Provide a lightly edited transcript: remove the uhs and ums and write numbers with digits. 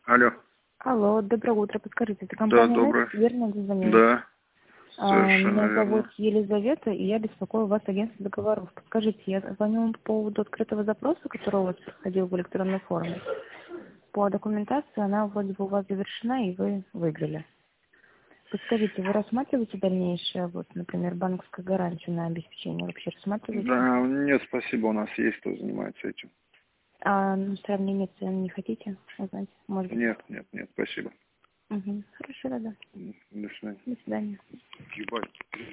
Алло. Алло, доброе утро. Подскажите, это Да, компания доброе. Next, верно звоню? Да, совершенно Меня верно. зовут Елизавета, и я беспокою вас агентство договоров. Подскажите, я звоню вам по поводу открытого запроса, который у вас проходил в электронной форме. По документации она вроде бы у вас завершена, и вы выиграли. Подскажите, вы рассматриваете дальнейшее, вот, например, банковскую гарантию на обеспечение? Вообще рассматриваете? Да, нет, спасибо, у нас есть кто занимается этим. Сравнение цен не хотите узнать? Может быть? Нет, нет, нет, спасибо. Угу. Хорошо, да. До свидания. До свидания. Ебать.